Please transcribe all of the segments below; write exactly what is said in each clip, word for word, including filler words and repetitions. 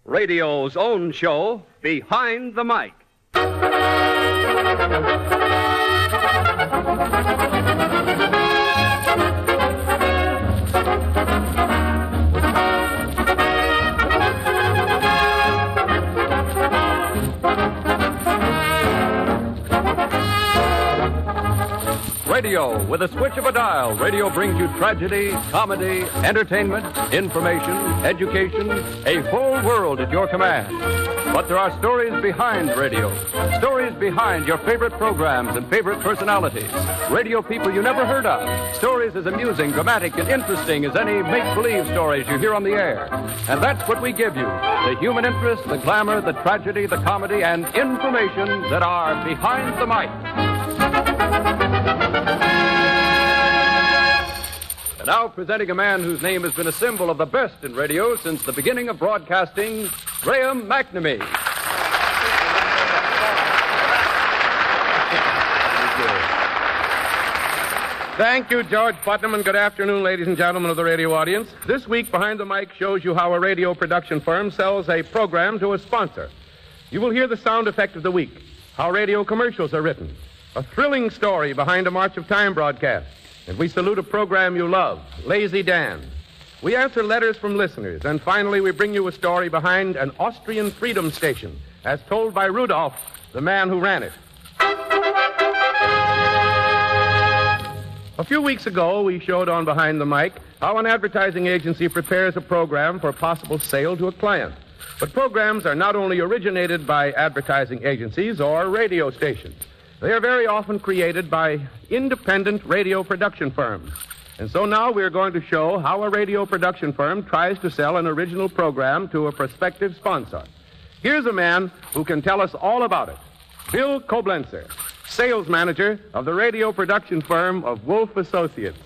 radio's own show, Behind the Mic. Radio, with a switch of a dial, radio brings you tragedy, comedy, entertainment, information, education, a whole world at your command. But there are stories behind radio, stories behind your favorite programs and favorite personalities, radio people you never heard of, stories as amusing, dramatic, and interesting as any make-believe stories you hear on the air. And that's what we give you, the human interest, the glamour, the tragedy, the comedy, and information that are behind the mic. Now presenting a man whose name has been a symbol of the best in radio since the beginning of broadcasting, Graham McNamee. Thank you, George Putnam, and good afternoon, ladies and gentlemen of the radio audience. This week, Behind the Mic shows you how a radio production firm sells a program to a sponsor. You will hear the sound effect of the week, how radio commercials are written, a thrilling story behind a March of Time broadcast. And we salute a program you love, Lazy Dan. We answer letters from listeners, and finally we bring you a story behind an Austrian freedom station, as told by Rudolph, the man who ran it. A few weeks ago, we showed on Behind the Mic how an advertising agency prepares a program for possible sale to a client. But programs are not only originated by advertising agencies or radio stations. They are very often created by independent radio production firms. And so now we're going to show how a radio production firm tries to sell an original program to a prospective sponsor. Here's a man who can tell us all about it. Bill Koblenzer, sales manager of the radio production firm of Wolf Associates.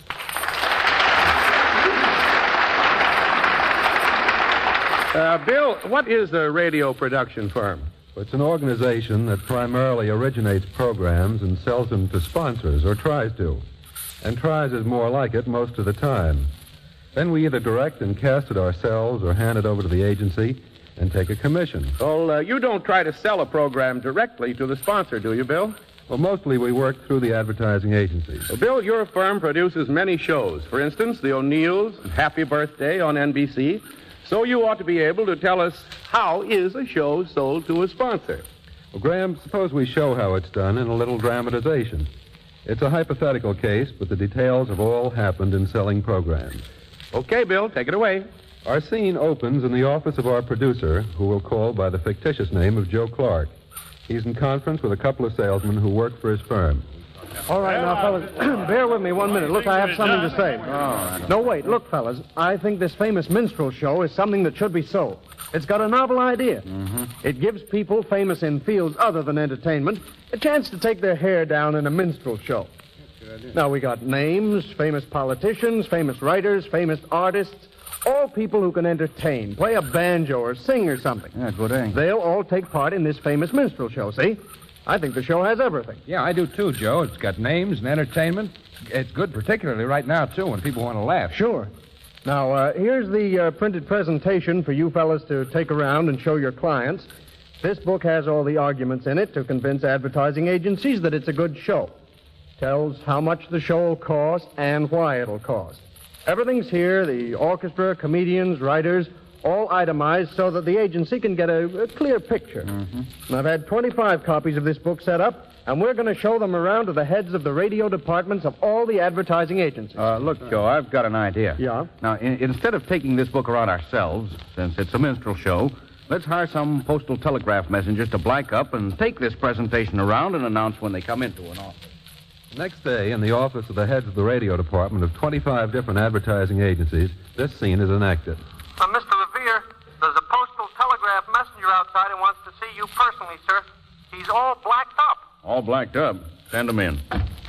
Uh, Bill, what is a radio production firm? It's an organization that primarily originates programs and sells them to sponsors, or tries to. And tries is more like it most of the time. Then we either direct and cast it ourselves or hand it over to the agency and take a commission. Well, uh, you don't try to sell a program directly to the sponsor, do you, Bill? Well, mostly we work through the advertising agencies. Well, Bill, your firm produces many shows. For instance, the O'Neills, Happy Birthday on N B C. So you ought to be able to tell us how is a show sold to a sponsor. Well, Graham, suppose we show how it's done in a little dramatization. It's a hypothetical case, but the details have all happened in selling programs. Okay, Bill, take it away. Our scene opens in the office of our producer, who we'll call by the fictitious name of Joe Clark. He's in conference with a couple of salesmen who work for his firm. All right, now, fellas, bear with me one minute. Look, I have something to say. Oh. No, wait. Look, fellas, I think this famous minstrel show is something that should be sold. It's got a novel idea. Mm-hmm. It gives people famous in fields other than entertainment a chance to take their hair down in a minstrel show. Now, we got names, famous politicians, famous writers, famous artists, all people who can entertain, play a banjo or sing or something. Yeah, good thing. They'll all take part in this famous minstrel show, see? I think the show has everything. Yeah, I do too, Joe. It's got names and entertainment. It's good, particularly right now, too, when people want to laugh. Sure. Now, uh, here's the uh, printed presentation for you fellas to take around and show your clients. This book has all the arguments in it to convince advertising agencies that it's a good show. Tells how much the show will cost and why it'll cost. Everything's here, the orchestra, comedians, writers, all itemized so that the agency can get a, a clear picture. Mm-hmm. And I've had twenty-five copies of this book set up, and we're going to show them around to the heads of the radio departments of all the advertising agencies. Uh, look, Joe, I've got an idea. Yeah? Now, in, instead of taking this book around ourselves, since it's a minstrel show, let's hire some postal telegraph messengers to blank up and take this presentation around and announce when they come into an office. Next day, in the office of the heads of the radio department of twenty-five different advertising agencies, this scene is enacted. Uh, Mister Revere, there's a postal telegraph messenger outside and wants to see you personally, sir. He's all blacked up. All blacked up. Send them in.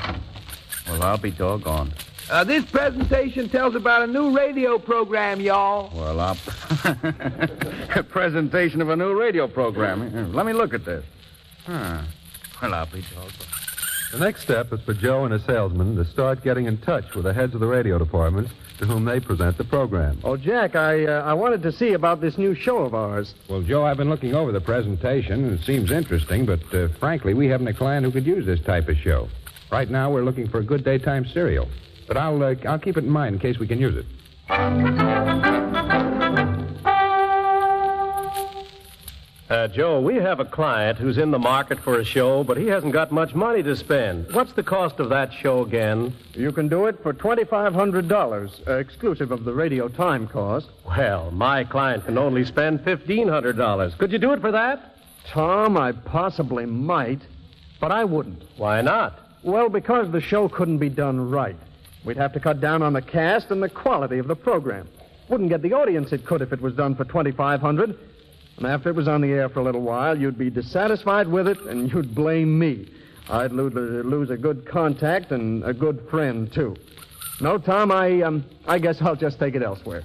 Well, I'll be doggone. Uh, this presentation tells about a new radio program, y'all. Well, I'll... a presentation of a new radio program. Here, let me look at this. Huh. Well, I'll be doggone. The next step is for Joe and his salesman to start getting in touch with the heads of the radio departments to whom they present the program. Oh, Jack, I uh, I wanted to see about this new show of ours. Well, Joe, I've been looking over the presentation, and it seems interesting, but uh, frankly, we haven't a client who could use this type of show. Right now, we're looking for a good daytime serial. But I'll, uh, I'll keep it in mind in case we can use it. Uh, Joe, we have a client who's in the market for a show, but he hasn't got much money to spend. What's the cost of that show again? You can do it for twenty-five hundred dollars, uh, exclusive of the radio time cost. Well, my client can only spend fifteen hundred dollars. Could you do it for that? Tom, I possibly might, but I wouldn't. Why not? Well, because the show couldn't be done right. We'd have to cut down on the cast and the quality of the program. Wouldn't get the audience it could if it was done for twenty-five hundred dollars. And after it was on the air for a little while, you'd be dissatisfied with it, and you'd blame me. I'd lo- lose a good contact and a good friend, too. No, Tom, I, um, I guess I'll just take it elsewhere.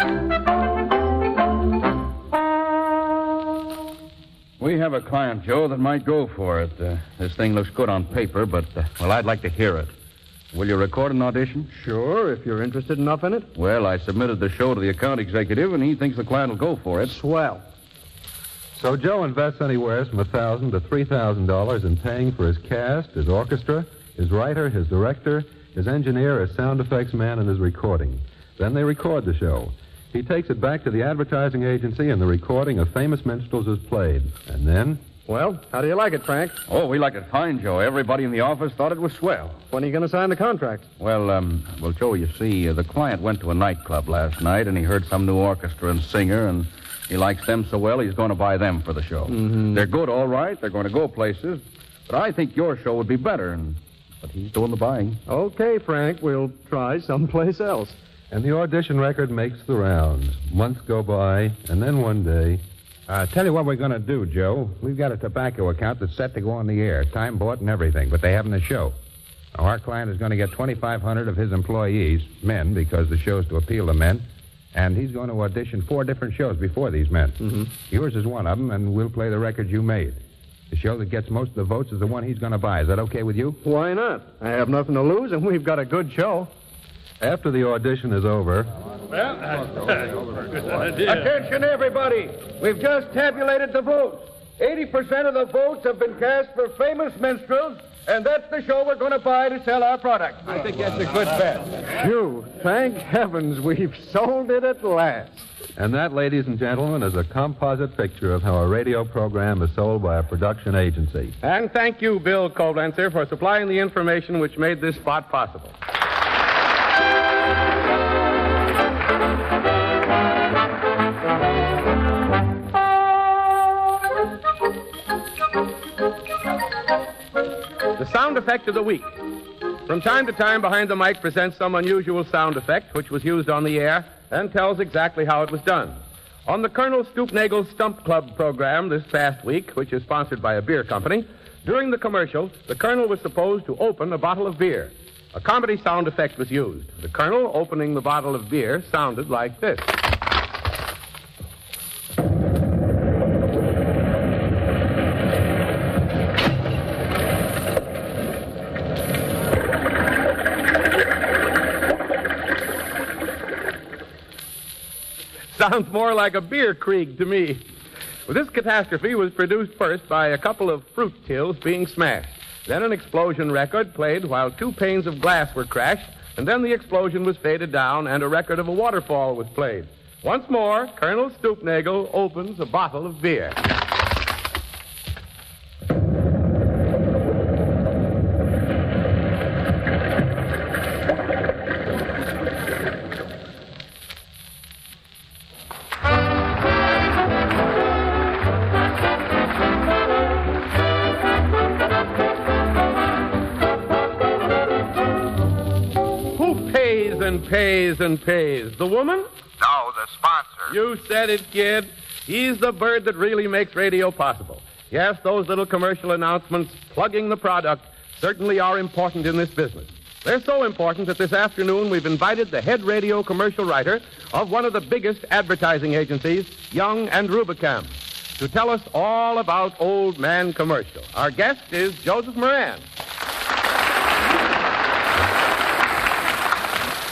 We have a client, Joe, that might go for it. Uh, this thing looks good on paper, but, uh, well, I'd like to hear it. Will you record an audition? Sure, if you're interested enough in it. Well, I submitted the show to the account executive, and he thinks the client will go for it. Swell. So Joe invests anywhere from one thousand dollars to three thousand dollars in paying for his cast, his orchestra, his writer, his director, his engineer, his sound effects man, and his recording. Then they record the show. He takes it back to the advertising agency, and the recording of famous minstrels is played. And then... Well, how do you like it, Frank? Oh, we like it fine, Joe. Everybody in the office thought it was swell. When are you going to sign the contract? Well, um, well, Joe, you see, uh, the client went to a nightclub last night, and he heard some new orchestra and singer, and he likes them so well, he's going to buy them for the show. Mm-hmm. They're good, all right. They're going to go places. But I think your show would be better, and but he's doing the buying. Okay, Frank, we'll try someplace else. And the audition record makes the rounds. Months go by, and then one day... Uh, tell you what we're going to do, Joe. We've got a tobacco account that's set to go on the air, time bought and everything, but they haven't a show. Now, our client is going to get twenty-five hundred of his employees, men, because the show's to appeal to men, and he's going to audition four different shows before these men. Mm-hmm. Yours is one of them, and we'll play the record you made. The show that gets most of the votes is the one he's going to buy. Is that okay with you? Why not? I have nothing to lose, and we've got a good show. After the audition is over... Attention, everybody. We've just tabulated the votes. eighty percent of the votes have been cast for famous minstrels, and that's the show we're going to buy to sell our product. I think that's a good bet. Phew, thank heavens we've sold it at last. And that, ladies and gentlemen, is a composite picture of how a radio program is sold by a production agency. And thank you, Bill Koblenzer, for supplying the information which made this spot possible. The sound effect of the week. From time to time, Behind the Mic presents some unusual sound effect which was used on the air and tells exactly how it was done. On the Colonel Stoopnagel Stump Club program this past week, which is sponsored by a beer company, during the commercial, the Colonel was supposed to open a bottle of beer. A comedy sound effect was used. The Colonel opening the bottle of beer sounded like this. Sounds more like a beer krieg to me. Well, this catastrophe was produced first by a couple of fruit tills being smashed. Then an explosion record played while two panes of glass were crashed, and then the explosion was faded down and a record of a waterfall was played. Once more, Colonel Stoopnagel opens a bottle of beer. And pays and pays. The woman? No, the sponsor. You said it, kid. He's the bird that really makes radio possible. Yes, those little commercial announcements plugging the product certainly are important in this business. They're so important that this afternoon we've invited the head radio commercial writer of one of the biggest advertising agencies, Young and Rubicam, to tell us all about Old Man Commercial. Our guest is Joseph Moran.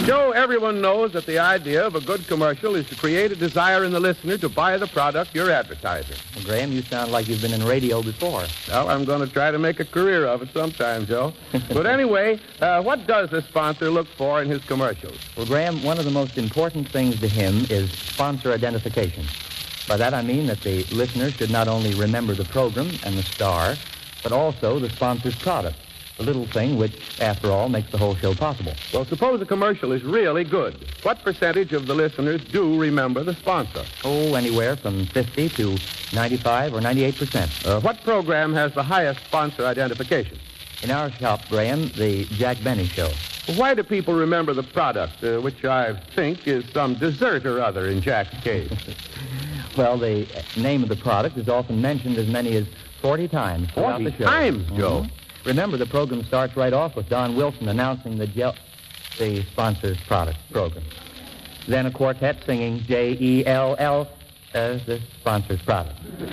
Joe, everyone knows that the idea of a good commercial is to create a desire in the listener to buy the product you're advertising. Well, Graham, you sound like you've been in radio before. Well, I'm going to try to make a career of it sometime, Joe. But anyway, uh, what does the sponsor look for in his commercials? Well, Graham, one of the most important things to him is sponsor identification. By that I mean that the listener should not only remember the program and the star, but also the sponsor's product. The little thing which, after all, makes the whole show possible. Well, suppose a commercial is really good. What percentage of the listeners do remember the sponsor? Oh, anywhere from fifty to ninety-five or ninety-eight percent. Uh, what program has the highest sponsor identification? In our shop, Graham, the Jack Benny Show. Well, why do people remember the product, uh, which I think is some dessert or other in Jack's case? Well, the name of the product is often mentioned as many as forty times throughout the show. forty times, Joe? Mm-hmm. Remember, the program starts right off with Don Wilson announcing the gel- the sponsor's product program. Then a quartet singing J E L L as the sponsor's product.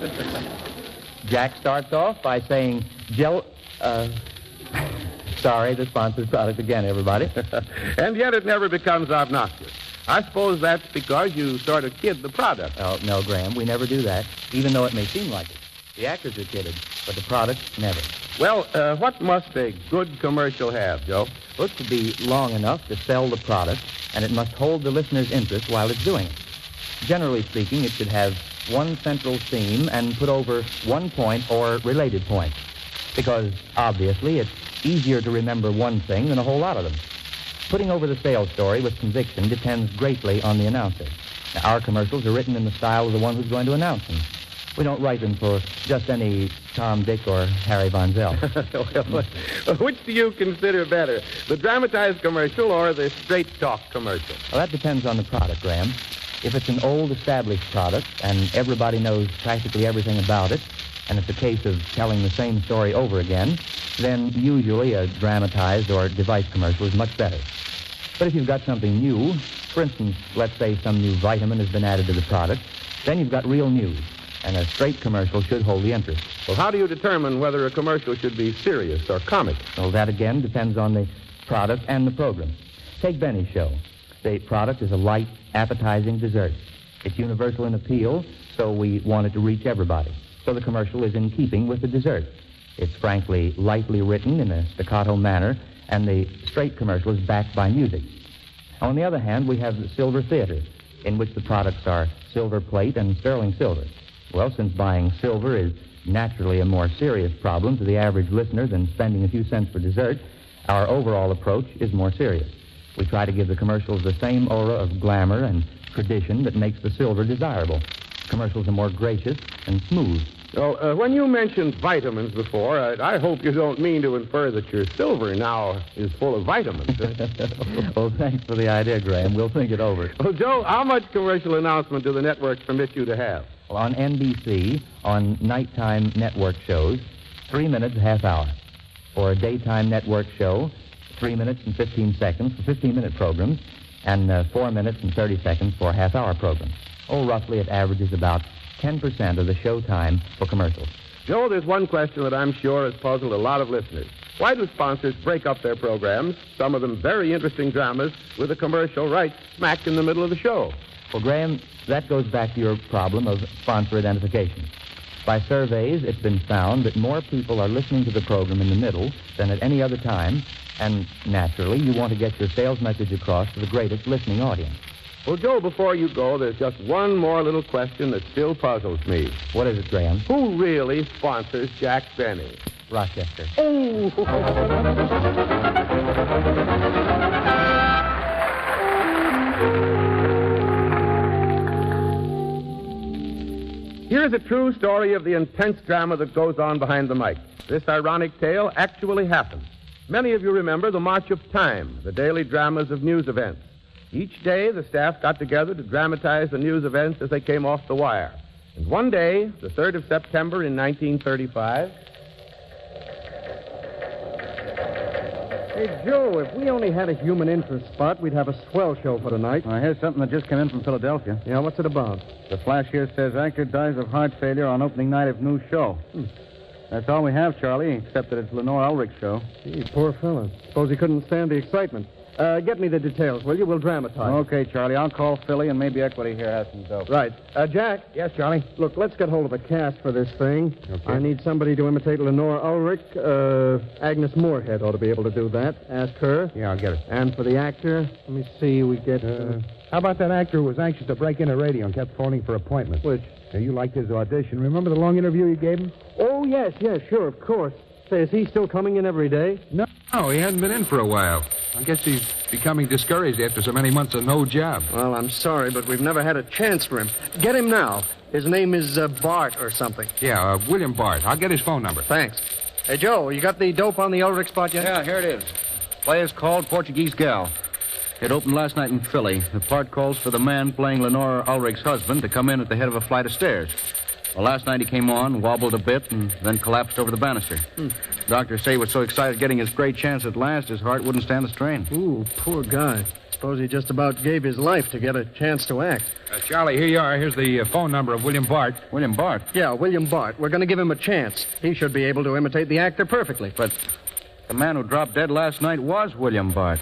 Jack starts off by saying gel... Uh, sorry, the sponsor's product again, everybody. And yet it never becomes obnoxious. I suppose that's because you sort of kid the product. Oh, no, Graham, we never do that, even though it may seem like it. The actors are kidded, but the product, never. Well, uh, what must a good commercial have, Joe? Well, it to be long enough to sell the product, and it must hold the listener's interest while it's doing it. Generally speaking, it should have one central theme and put over one point or related points, because, obviously, it's easier to remember one thing than a whole lot of them. Putting over the sales story with conviction depends greatly on the announcer. Now, our commercials are written in the style of the one who's going to announce them. We don't write them for just any Tom, Dick, or Harry Von Zell. Well, which do you consider better, the dramatized commercial or the straight talk commercial? Well, that depends on the product, Graham. If it's an old established product and everybody knows practically everything about it, and it's a case of telling the same story over again, then usually a dramatized or device commercial is much better. But if you've got something new, for instance, let's say some new vitamin has been added to the product, then you've got real news. And a straight commercial should hold the interest. Well, how do you determine whether a commercial should be serious or comic? Well, that again depends on the product and the program. Take Benny's show. The product is a light, appetizing dessert. It's universal in appeal, so we want it to reach everybody. So the commercial is in keeping with the dessert. It's frankly lightly written in a staccato manner, and the straight commercial is backed by music. On the other hand, we have the Silver Theater, in which the products are silver plate and sterling silver. Well, since buying silver is naturally a more serious problem to the average listener than spending a few cents for dessert, our overall approach is more serious. We try to give the commercials the same aura of glamour and tradition that makes the silver desirable. Commercials are more gracious and smooth. Well, uh, when you mentioned vitamins before, I, I hope you don't mean to infer that your silver now is full of vitamins. Well, thanks for the idea, Graham. We'll think it over. Well, Joe, how much commercial announcement do the networks permit you to have? Well, on N B C, on nighttime network shows, three minutes, a half hour. For a daytime network show, three minutes and fifteen seconds for fifteen-minute programs, and uh, four minutes and thirty seconds for half-hour programs. Oh, roughly it averages about ten percent of the show time for commercials. Joe, there's one question that I'm sure has puzzled a lot of listeners. Why do sponsors break up their programs, some of them very interesting dramas, with a commercial right smack in the middle of the show? Well, Graham, that goes back to your problem of sponsor identification. By surveys, it's been found that more people are listening to the program in the middle than at any other time, and naturally, you want to get your sales message across to the greatest listening audience. Well, Joe, before you go, there's just one more little question that still puzzles me. What is it, Graham? Who really sponsors Jack Benny? Rochester. Oh! Here's a true story of the intense drama that goes on behind the mic. This ironic tale actually happened. Many of you remember the March of Time, the daily dramas of news events. Each day, the staff got together to dramatize the news events as they came off the wire. And one day, the third of September in nineteen thirty-five... Hey, Joe, if we only had a human interest spot, we'd have a swell show for tonight. Well, here's something that just came in from Philadelphia. Yeah, what's it about? The flash here says actor dies of heart failure on opening night of new show. Hmm. That's all we have, Charlie, except that it's Lenore Ulrich's show. Gee, poor fella. Suppose he couldn't stand the excitement. Uh, get me the details, will you? We'll dramatize. Okay, Charlie. I'll call Philly, and maybe Equity here has some dope. Right. Uh, Jack? Yes, Charlie? Look, let's get hold of a cast for this thing. Okay. I need somebody to imitate Lenore Ulrich. Uh, Agnes Moorehead ought to be able to do that. Ask her. Yeah, I'll get it. And for the actor, let me see, we get... Uh, Uh, how about that actor who was anxious to break into radio and kept phoning for appointments? Which? Now, you liked his audition. Remember the long interview you gave him? Oh, yes, yes, sure, of course. Say, is he still coming in every day? No, no, he hasn't been in for a while. I guess he's becoming discouraged after so many months of no job. Well, I'm sorry, but we've never had a chance for him. Get him now. His name is uh, Bart or something. Yeah, uh, William Bart. I'll get his phone number. Thanks. Hey, Joe, you got the dope on the Ulrich spot yet? Yeah, here it is. Play is called Portuguese Gal. It opened last night in Philly. The part calls for the man playing Lenore Ulrich's husband to come in at the head of a flight of stairs. Well, last night he came on, wobbled a bit, and then collapsed over the banister. Hmm. Doctors say he was so excited getting his great chance at last, his heart wouldn't stand the strain. Ooh, poor guy. Suppose he just about gave his life to get a chance to act. Uh, Charlie, here you are. Here's the uh, phone number of William Bart. William Bart? Yeah, William Bart. We're going to give him a chance. He should be able to imitate the actor perfectly. But the man who dropped dead last night was William Bart.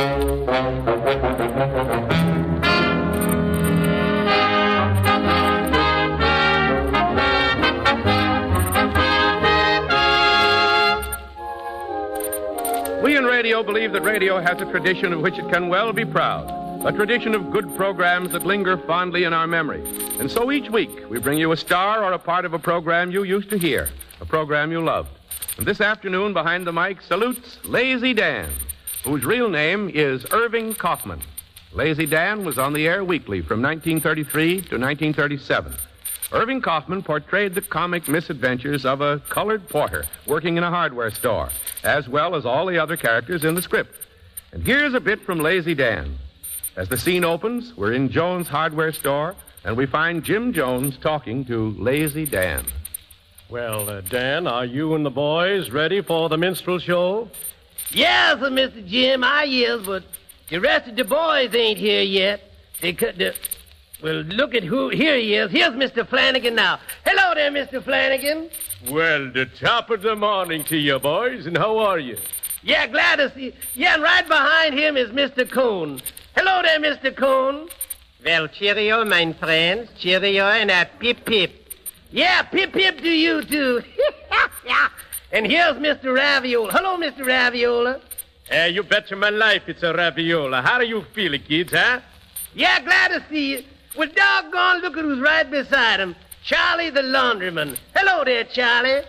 We in radio believe that radio has a tradition of which it can well be proud. A tradition of good programs that linger fondly in our memory. And so each week we bring you a star or a part of a program you used to hear, a program you loved. And this afternoon, behind the mic, salutes Lazy Dan, whose real name is Irving Kaufman. Lazy Dan was on the air weekly from nineteen thirty-three to nineteen thirty-seven. Irving Kaufman portrayed the comic misadventures of a colored porter working in a hardware store, as well as all the other characters in the script. And here's a bit from Lazy Dan. As the scene opens, we're in Jones' hardware store, and we find Jim Jones talking to Lazy Dan. Well, uh, Dan, are you and the boys ready for the minstrel show? Yes, sir, Mister Jim, I is, but the rest of the boys ain't here yet. They cut the... Well, look at who... Here he is. Here's Mister Flanagan now. Hello there, Mister Flanagan. Well, the top of the morning to you, boys, and how are you? Yeah, glad to see you. Yeah, and right behind him is Mister Coon. Hello there, Mister Coon. Well, cheerio, my friends. Cheerio and a pip-pip. Yeah, pip-pip to you, too. And here's Mister Raviola. Hello, Mister Raviola. Uh, you betcha my life it's a raviola. How do you feel, kids, huh? Yeah, glad to see you. Well, doggone, look at who's right beside him. Charlie the laundryman. Hello there, Charlie.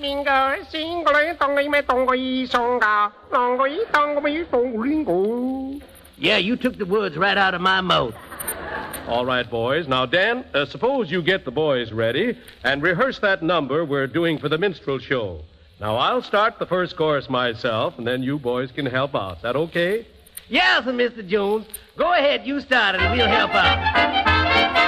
Yeah, you took the words right out of my mouth. All right, boys. Now, Dan, uh, suppose you get the boys ready and rehearse that number we're doing for the minstrel show. Now, I'll start the first chorus myself, and then you boys can help out. Is that okay? Yes, sir, Mister Jones. Go ahead, you start it, and we'll help out.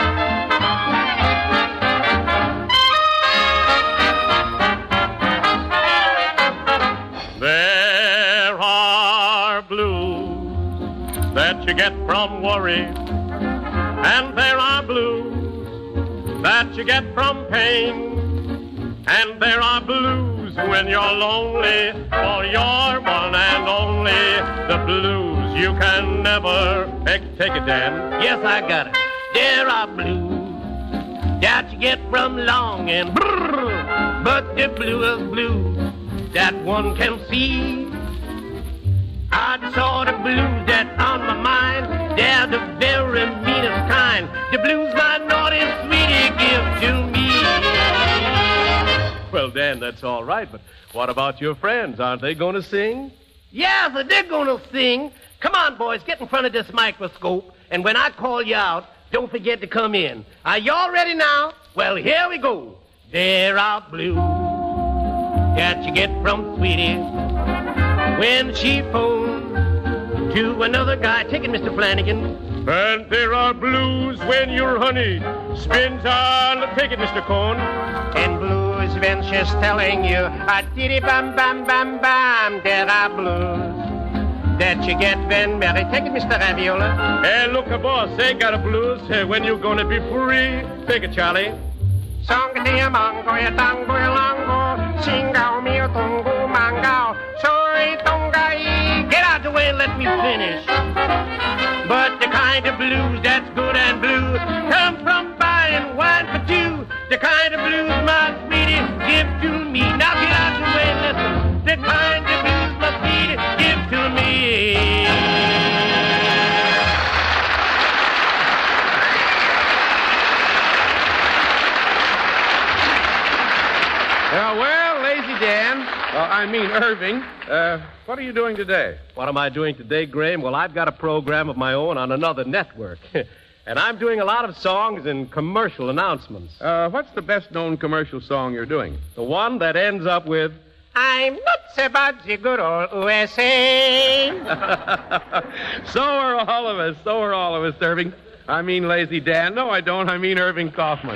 There are blues that you get from worry, and there are blues that you get from pain, and there are blues when you're lonely, for you're one and only, the blues you can never... Take, take it, Dan. Yes, I got it. There are blues that you get from longing, but the bluest blues that one can see are the sort of blues that on my mind, they're the very meanest kind. The blues my naughty sweetie give to me. Well, Dan, that's all right, but what about your friends? Aren't they going to sing? Yeah, so they're going to sing. Come on, boys, get in front of this microscope, and when I call you out, don't forget to come in. Are y'all ready now? Well, here we go. There are blues that you get from sweetie when she phones to another guy. Take it, Mister Flanagan. And there are blues when your honey spins on... Take it, Mister Cohn. And blues when she's telling you, a diddy bam bam bam bam. There are blues that you get when married. Take it, Mister Raviola. Hey, look, boss, they got a blues. Hey, when you gonna be free? Take it, Charlie. Song dia mango ya tango ya lango, singao mio tongo mangao, soy tongai. Get out the way. away, let me finish. But the kind of blues that's good and blue come from buying wine for two. The kind of blues, my sweetie, give to me. Now get out the way, listen. The kind of blues, my sweetie, give to me. Uh, well, Lazy Dan, uh, I mean Irving, uh, what are you doing today? What am I doing today, Graham? Well, I've got a program of my own on another network. And I'm doing a lot of songs and commercial announcements. Uh, what's the best-known commercial song you're doing? The one that ends up with, I'm nuts about the good old U S A. So are all of us. So are all of us, Irving. I mean Lazy Dan. No, I don't. I mean Irving Kaufman.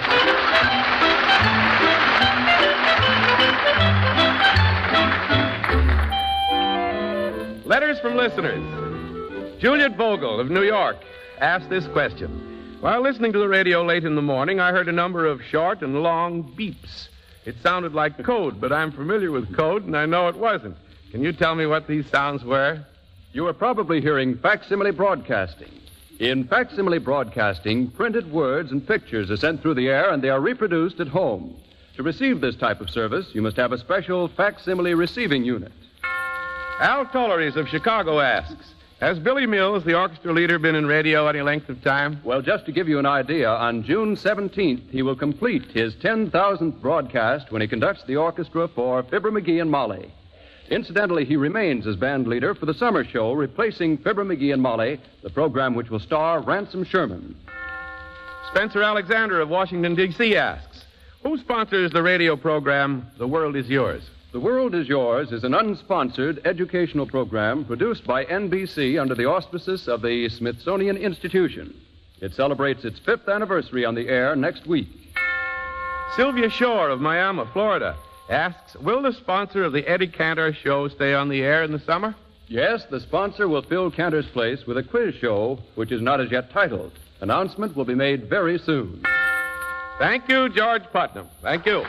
Letters from listeners. Juliet Vogel of New York asked this question. While listening to the radio late in the morning, I heard a number of short and long beeps. It sounded like code, but I'm familiar with code, and I know it wasn't. Can you tell me what these sounds were? You are probably hearing facsimile broadcasting. In facsimile broadcasting, printed words and pictures are sent through the air, and they are reproduced at home. To receive this type of service, you must have a special facsimile receiving unit. Al Tolleries of Chicago asks, has Billy Mills, the orchestra leader, been in radio any length of time? Well, just to give you an idea, on June seventeenth, he will complete his ten thousandth broadcast when he conducts the orchestra for Fibber McGee and Molly. Incidentally, he remains as band leader for the summer show, replacing Fibber McGee and Molly, the program which will star Ransom Sherman. Spencer Alexander of Washington, D C asks, who sponsors the radio program The World Is Yours? The World Is Yours is an unsponsored educational program produced by N B C under the auspices of the Smithsonian Institution. It celebrates its fifth anniversary on the air next week. Sylvia Shore of Miami, Florida, asks, will the sponsor of the Eddie Cantor show stay on the air in the summer? Yes, the sponsor will fill Cantor's place with a quiz show, which is not as yet titled. Announcement will be made very soon. Thank you, George Putnam. Thank you.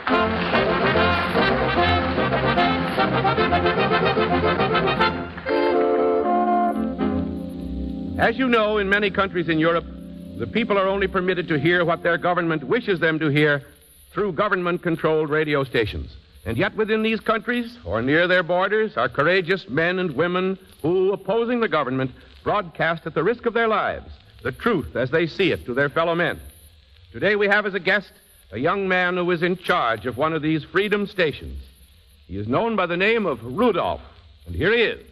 As you know, in many countries in Europe, the people are only permitted to hear what their government wishes them to hear through government-controlled radio stations. And yet within these countries, or near their borders, are courageous men and women who, opposing the government, broadcast at the risk of their lives the truth as they see it to their fellow men. Today we have as a guest a young man who is in charge of one of these freedom stations. He is known by the name of Rudolph, and here he is.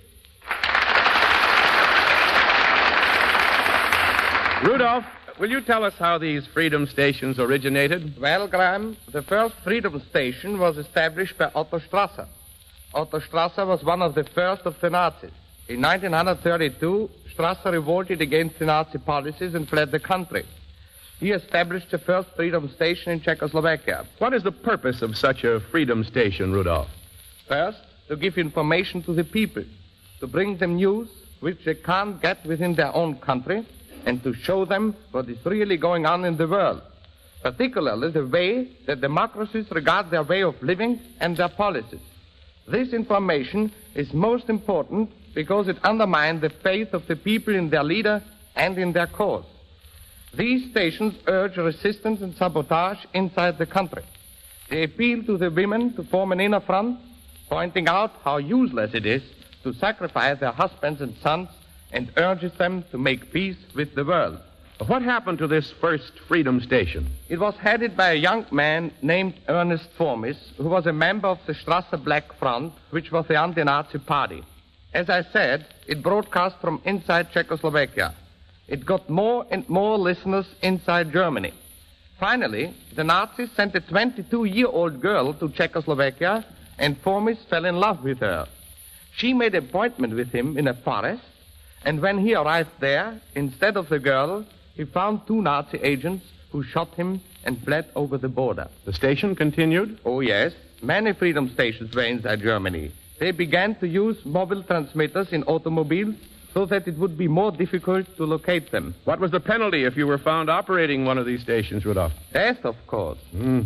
Rudolph, will you tell us how these freedom stations originated? Well, Graham, the first freedom station was established by Otto Strasser. Otto Strasser was one of the first of the Nazis. In nineteen thirty-two, Strasser revolted against the Nazi policies and fled the country. He established the first freedom station in Czechoslovakia. What is the purpose of such a freedom station, Rudolph? First, to give information to the people, to bring them news which they can't get within their own country, and to show them what is really going on in the world, particularly the way that democracies regard their way of living and their policies. This information is most important because it undermines the faith of the people in their leader and in their cause. These stations urge resistance and sabotage inside the country. They appeal to the women to form an inner front, pointing out how useless it is to sacrifice their husbands and sons, and urges them to make peace with the world. What happened to this first freedom station? It was headed by a young man named Ernest Formis, who was a member of the Strasser Black Front, which was the anti-Nazi party. As I said, it broadcast from inside Czechoslovakia. It got more and more listeners inside Germany. Finally, the Nazis sent a twenty-two-year-old girl to Czechoslovakia, and Formis fell in love with her. She made an appointment with him in a forest, and when he arrived there, instead of the girl, he found two Nazi agents who shot him and fled over the border. The station continued? Oh, yes. Many freedom stations were inside Germany. They began to use mobile transmitters in automobiles so that it would be more difficult to locate them. What was the penalty if you were found operating one of these stations, Rudolph? Death, of course. Mm.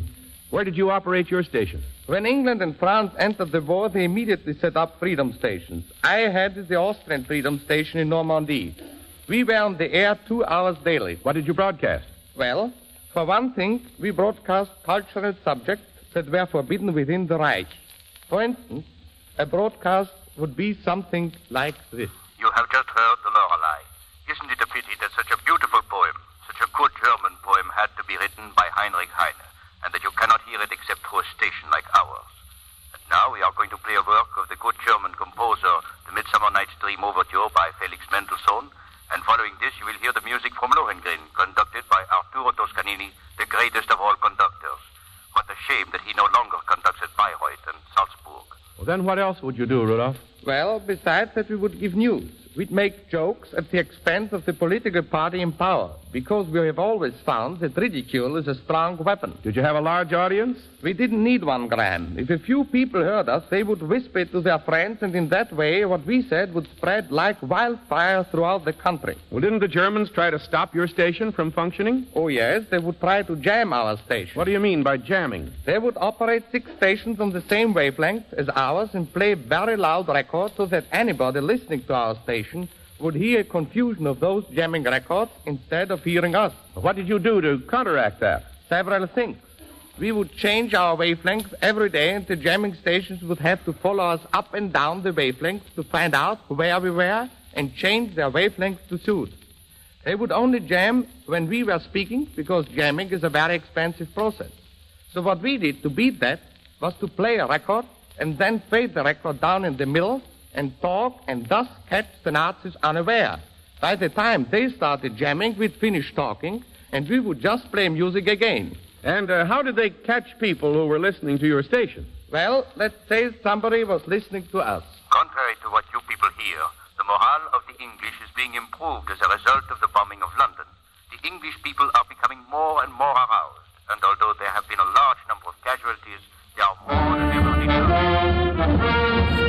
Where did you operate your station? When England and France entered the war, they immediately set up freedom stations. I had the Austrian freedom station in Normandy. We were on the air two hours daily. What did you broadcast? Well, for one thing, we broadcast cultural subjects that were forbidden within the Reich. For instance, a broadcast would be something like this. You have just heard The Lorelei. Isn't it a pity that such a beautiful poem, such a good German poem, had to be written by Heinrich Heine, and that you cannot hear it except through a station like ours? And now we are going to play a work of the good German composer, the Midsummer Night's Dream Overture by Felix Mendelssohn, and following this you will hear the music from Lohengrin, conducted by Arturo Toscanini, the greatest of all conductors. What a shame that he no longer conducts at Bayreuth and Salzburg. Well, then what else would you do, Rudolph? Well, besides that, we would give news. We'd make jokes at the expense of the political party in power, because we have always found that ridicule is a strong weapon. Did you have a large audience? We didn't need one, Graham. If a few people heard us, they would whisper it to their friends, and in that way, what we said would spread like wildfire throughout the country. Well, didn't the Germans try to stop your station from functioning? Oh, yes. They would try to jam our station. What do you mean by jamming? They would operate six stations on the same wavelength as ours and play very loud records so that anybody listening to our station would hear confusion of those jamming records instead of hearing us. What did you do to counteract that? Several things. We would change our wavelengths every day, and the jamming stations would have to follow us up and down the wavelengths to find out where we were and change their wavelengths to suit. They would only jam when we were speaking, because jamming is a very expensive process. So what we did to beat that was to play a record and then fade the record down in the middle and talk, and thus catch the Nazis unaware. By the time they started jamming, we'd finish talking, and we would just play music again. And uh, how did they catch people who were listening to your station? Well, let's say somebody was listening to us. Contrary to what you people hear, the morale of the English is being improved as a result of the bombing of London. The English people are becoming more and more aroused, and although there have been a large number of casualties, they are more than ever determined.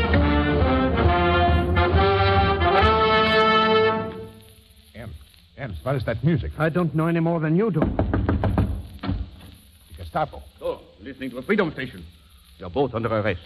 Ernst, what is that music? I don't know any more than you do. The Gestapo. Oh, listening to a freedom station. You're both under arrest.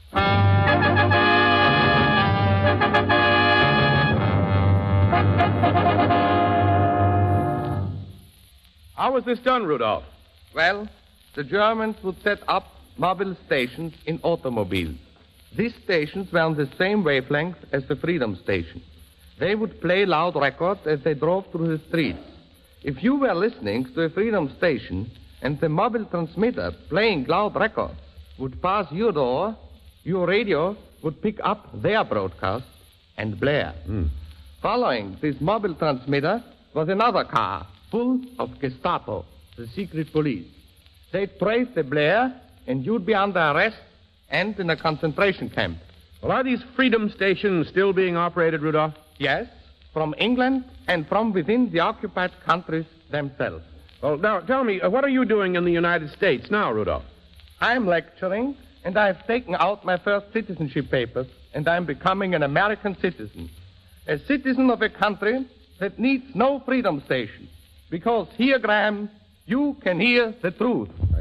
How was this done, Rudolph? Well, the Germans would set up mobile stations in automobiles. These stations were on the same wavelength as the freedom station. They would play loud records as they drove through the streets. If you were listening to a freedom station and the mobile transmitter playing loud records would pass your door, your radio would pick up their broadcast and blare. Mm. Following this mobile transmitter was another car full of Gestapo, the secret police. They'd trace the blare, and you'd be under arrest and in a concentration camp. Well, are these freedom stations still being operated, Rudolph? Yes, from England and from within the occupied countries themselves. Well, now, tell me, uh, what are you doing in the United States now, Rudolph? I'm lecturing, and I've taken out my first citizenship papers, and I'm becoming an American citizen. A citizen of a country that needs no freedom station. Because here, Graham, you can hear the truth. Right.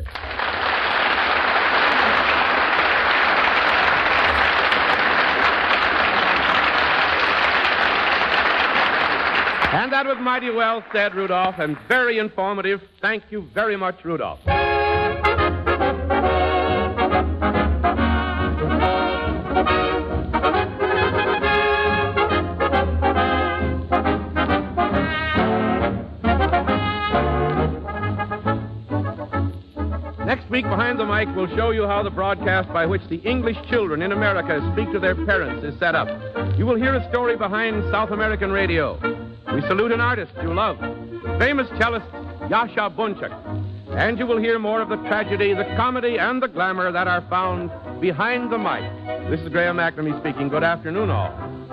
And that was mighty well said, Rudolph, and very informative. Thank you very much, Rudolph. Next week, Behind the Mic, we'll show you how the broadcast by which the English children in America speak to their parents is set up. You will hear a story behind South American radio. We salute an artist you love, the famous cellist Yasha Bunchak. And you will hear more of the tragedy, the comedy, and the glamour that are found behind the mic. This is Graham McNamee speaking. Good afternoon, all.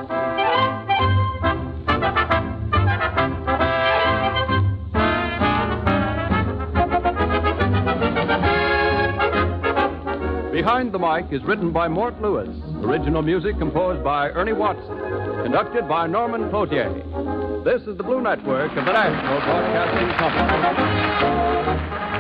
Behind the Mic is written by Mort Lewis. Original music composed by Ernie Watson. Conducted by Norman Cloutier. This is the Blue Network of the National Broadcasting Company.